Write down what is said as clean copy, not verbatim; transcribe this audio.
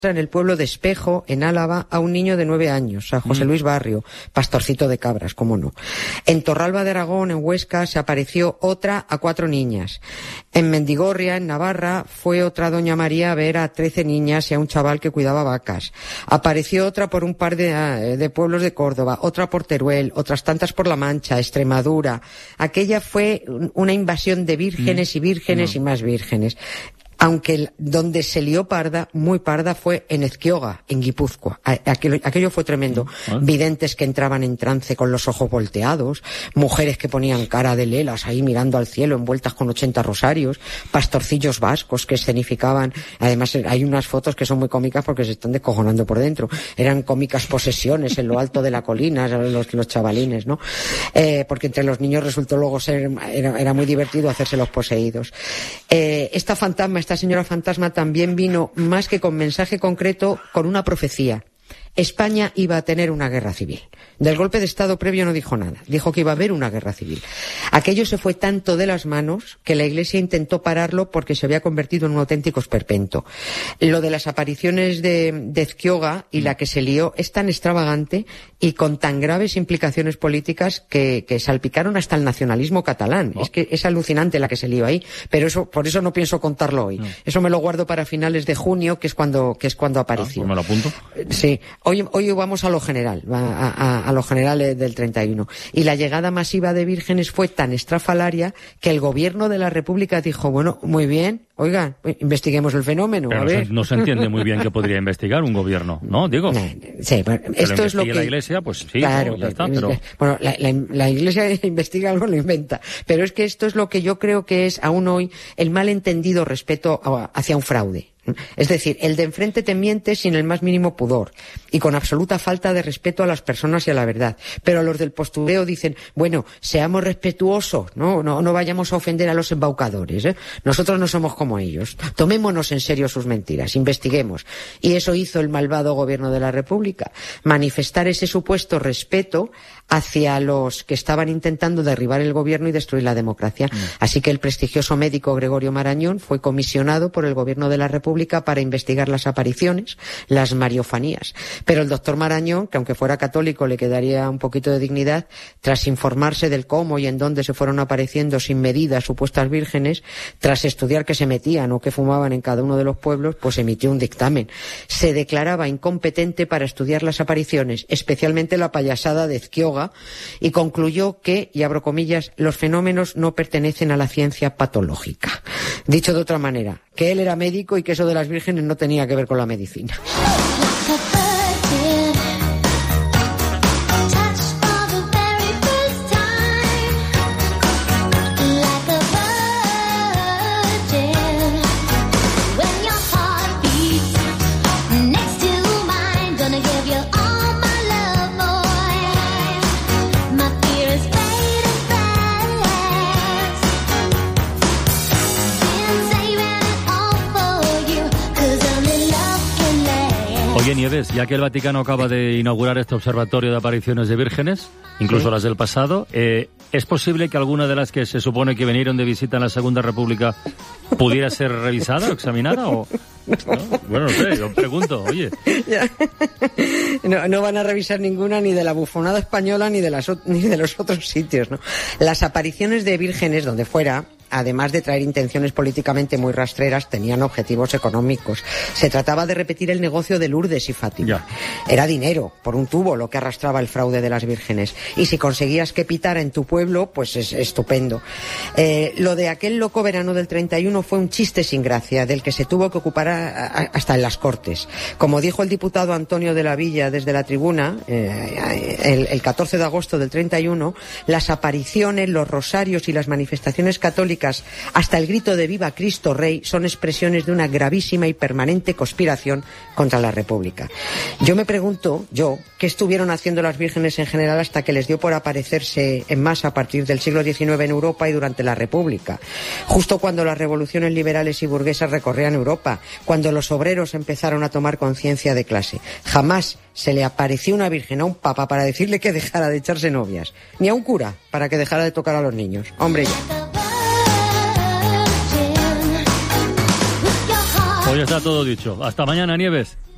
en el pueblo de Espejo, en Álava, a un niño de 9 años, a José Luis Barrio, pastorcito de cabras, cómo no. En Torralba de Aragón, en Huesca, se apareció otra a 4 niñas. En Mendigorria, en Navarra, fue otra doña María a ver a 13 niñas y a un chaval que cuidaba vacas. Apareció otra por un par de pueblos de Córdoba, otra por Teruel, otras tantas por La Mancha, Extremadura. Aquella fue una invasión de vírgenes y vírgenes y más vírgenes. Aunque donde se lió parda, muy parda, fue en Ezquioga, en Guipúzcoa. Aquello fue tremendo. Videntes que entraban en trance con los ojos volteados, mujeres que ponían cara de lelas ahí mirando al cielo envueltas con 80 rosarios, pastorcillos vascos que escenificaban. Además, hay unas fotos que son muy cómicas porque se están descojonando por dentro. Eran cómicas posesiones en lo alto de la colina, los chavalines, ¿no? Porque entre los niños resultó luego era muy divertido hacerse los poseídos. Esta señora fantasma también vino, más que con mensaje concreto, con una profecía. España iba a tener una guerra civil. Del golpe de Estado previo no dijo nada. Dijo que iba a haber una guerra civil. Aquello se fue tanto de las manos que la Iglesia intentó pararlo porque se había convertido en un auténtico esperpento. Lo de las apariciones de Ezquioga y la que se lió es tan extravagante y con tan graves implicaciones políticas que salpicaron hasta el nacionalismo catalán. Es que es alucinante la que se lió ahí. Pero por eso no pienso contarlo hoy. Eso me lo guardo para finales de junio, que es cuando apareció. Pues me lo apunto. Sí. Hoy vamos a lo general, a lo general del 31. Y la llegada masiva de vírgenes fue tan estrafalaria que el gobierno de la República dijo, bueno, muy bien, oigan, investiguemos el fenómeno. Pero a ver. No se entiende muy bien qué podría investigar un gobierno, ¿no? Digo. Sí, pero esto es lo que la Iglesia, pues sí, claro, ya está, pero... Bueno, la Iglesia investiga algo, lo inventa. Pero es que esto es lo que yo creo que es aún hoy el malentendido respeto hacia un fraude. Es decir, el de enfrente te miente sin el más mínimo pudor y con absoluta falta de respeto a las personas y a la verdad. Pero los del postureo dicen, bueno, seamos respetuosos, no vayamos a ofender a los embaucadores, ¿eh? Nosotros no somos como ellos. Tomémonos en serio sus mentiras, investiguemos. Y eso hizo el malvado gobierno de la República, manifestar ese supuesto respeto hacia los que estaban intentando derribar el gobierno y destruir la democracia. Así que el prestigioso médico Gregorio Marañón fue comisionado por el gobierno de la República para investigar las apariciones, las mariofanías. Pero el doctor Marañón, que aunque fuera católico le quedaría un poquito de dignidad, tras informarse del cómo y en dónde se fueron apareciendo sin medida supuestas vírgenes, tras estudiar qué se metían o qué fumaban en cada uno de los pueblos, pues emitió un dictamen. Se declaraba incompetente para estudiar las apariciones, especialmente la payasada de Ezquioga, y concluyó que, y abro comillas, los fenómenos no pertenecen a la ciencia patológica. Dicho de otra manera, que él era médico y que eso de las vírgenes no tenía que ver con la medicina. Oye, Nieves, ya que el Vaticano acaba de inaugurar este observatorio de apariciones de vírgenes, incluso las del pasado, ¿es posible que alguna de las que se supone que vinieron de visita en la Segunda República pudiera ser revisada o examinada? ¿No? Bueno, no sé, yo pregunto, oye. No van a revisar ninguna ni de la bufonada española ni de los otros sitios, ¿no? Las apariciones de vírgenes, donde fuera, además de traer intenciones políticamente muy rastreras, tenían objetivos económicos. Se trataba de repetir el negocio de Lourdes y Fátima. Ya. Era dinero, por un tubo, lo que arrastraba el fraude de las vírgenes. Y si conseguías que pitara en tu pueblo, pues es estupendo. Lo de aquel loco verano del 31 fue un chiste sin gracia, del que se tuvo que ocupar hasta en las Cortes. Como dijo el diputado Antonio de la Villa desde la tribuna, el 14 de agosto del 31, las apariciones, los rosarios y las manifestaciones católicas, hasta el grito de Viva Cristo Rey, son expresiones de una gravísima y permanente conspiración contra la República. Yo me pregunto, ¿qué estuvieron haciendo las vírgenes en general hasta que les dio por aparecerse en masa a partir del siglo XIX en Europa y durante la República? Justo cuando las revoluciones liberales y burguesas recorrían Europa, cuando los obreros empezaron a tomar conciencia de clase. Jamás se le apareció una virgen a un papa para decirle que dejara de echarse novias, ni a un cura para que dejara de tocar a los niños. Hombre, ya. Hoy está todo dicho. Hasta mañana, Nieves.